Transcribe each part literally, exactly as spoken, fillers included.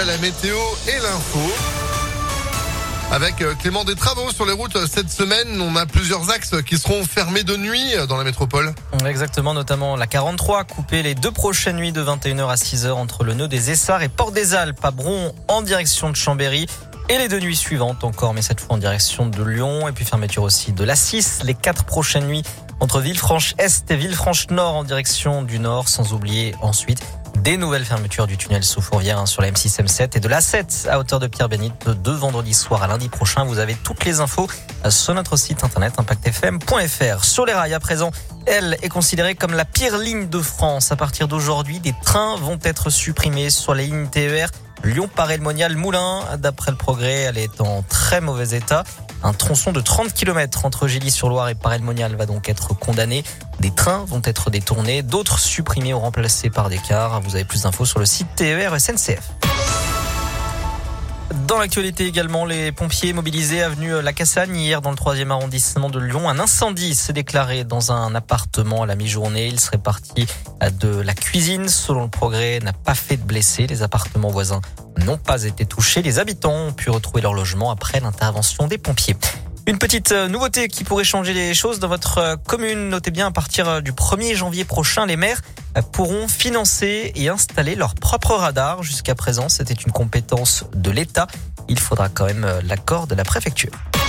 après la météo et l'info. Avec Clément, des travaux sur les routes cette semaine. On a plusieurs axes qui seront fermés de nuit dans la métropole. Exactement, notamment la quarante-trois, coupée les deux prochaines nuits de vingt et une heures à six heures entre le nœud des Essarts et Port des Alpes à Bron en direction de Chambéry. Et les deux nuits suivantes encore, mais cette fois en direction de Lyon. Et puis fermeture aussi de l'A six, les quatre prochaines nuits entre Villefranche-Est et Villefranche-Nord en direction du Nord. Sans oublier ensuite des nouvelles fermetures du tunnel sous Fourvière hein, sur la M six M sept et de l'A sept à hauteur de Pierre-Bénite de vendredi soir à lundi prochain. Vous avez toutes les infos sur notre site internet impact f m point f r. Sur les rails à présent, elle est considérée comme la pire ligne de France. À partir d'aujourd'hui, des trains vont être supprimés sur les lignes T E R Lyon-Paray-le-Monial-Moulins. D'après le Progrès, elle est en très mauvais état. Un tronçon de trente kilomètres entre Gilly-sur-Loire et Paray-le-Monial va donc être condamné. Des trains vont être détournés, d'autres supprimés ou remplacés par des cars. Vous avez plus d'infos sur le site T E R S N C F. Dans l'actualité également, les pompiers mobilisés avenue La Cassagne hier dans le troisième arrondissement de Lyon. Un incendie s'est déclaré dans un appartement à la mi-journée. Il serait parti de la cuisine. Selon le Progrès, n'a pas fait de blessés. Les appartements voisins n'ont pas été touchés. Les habitants ont pu retrouver leur logement après l'intervention des pompiers. Une petite nouveauté qui pourrait changer les choses dans votre commune. Notez bien, à partir du premier janvier prochain, les maires pourront financer et installer leur propre radar. Jusqu'à présent, c'était une compétence de l'État. Il faudra quand même l'accord de la préfecture.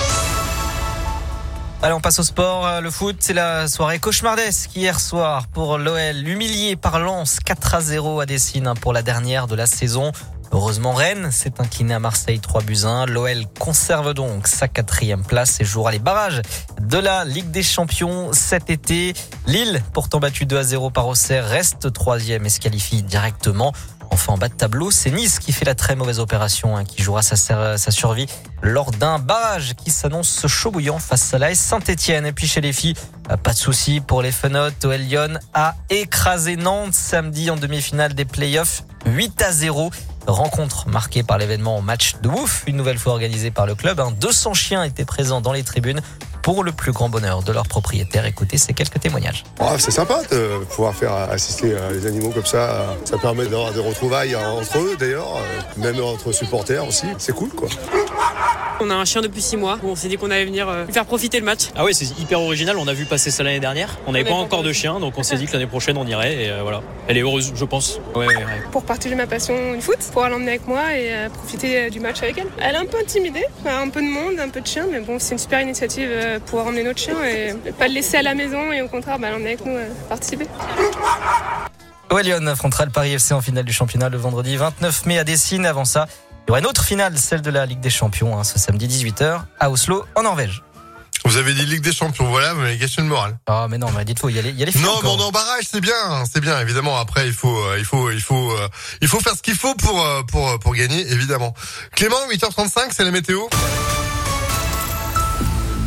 Allez, on passe au sport. Le foot, c'est la soirée cauchemardesque hier soir pour l'O L. Humilié par Lens, quatre à zéro à Dessine pour la dernière de la saison. Heureusement, Rennes s'est incliné à Marseille trois buts à un. L'O L conserve donc sa quatrième place et jouera les barrages de la Ligue des Champions cet été. Lille, pourtant battu deux à zéro par Auxerre, reste troisième et se qualifie directement. Enfin, en bas de tableau, c'est Nice qui fait la très mauvaise opération, hein, qui jouera sa, sa survie lors d'un barrage qui s'annonce chaud bouillant face à l'A S Saint-Etienne. Et puis chez les filles, pas de souci pour les Fenotes. O L Lyon a écrasé Nantes samedi en demi-finale des playoffs, huit à zéro. Rencontre marquée par l'événement match de ouf, une nouvelle fois organisée par le club. deux cents chiens étaient présents dans les tribunes pour le plus grand bonheur de leurs propriétaires. Écoutez ces quelques témoignages. Oh, c'est sympa de pouvoir faire assister les animaux comme ça. Ça permet d'avoir des retrouvailles entre eux d'ailleurs, même entre supporters aussi. C'est cool quoi. On a un chien depuis six mois. On s'est dit qu'on allait venir lui faire profiter le match. Ah oui, c'est hyper original. On a vu passer ça l'année dernière. On n'avait pas encore de chien, donc on s'est dit que l'année prochaine on irait. Et euh, voilà. Elle est heureuse, je pense. Ouais, ouais, ouais. Pour partager ma passion du foot, pouvoir l'emmener avec moi et euh, profiter du match avec elle. Elle est un peu intimidée, un peu de monde, un peu de chiens, mais bon, c'est une super initiative euh, pouvoir emmener notre chien et pas le laisser à la maison et au contraire, bah, l'emmener avec nous euh, participer. O L Lyon affrontera le Paris F C en finale du championnat le vendredi vingt-neuf mai à Dessine. Avant ça, il y aura une autre finale, celle de la Ligue des Champions, hein, ce samedi dix-huit heures à Oslo, en Norvège. Vous avez dit Ligue des Champions, voilà, vous m'avez gâché le moral. Ah, oh, mais non, mais dites-vous, il y a les, il y a les filles Non, encore. mais en barrage, c'est bien, c'est bien, évidemment. Après, il faut, euh, il faut, il faut, euh, il faut faire ce qu'il faut pour, euh, pour, pour gagner, évidemment. Clément, huit heures trente-cinq, c'est la météo.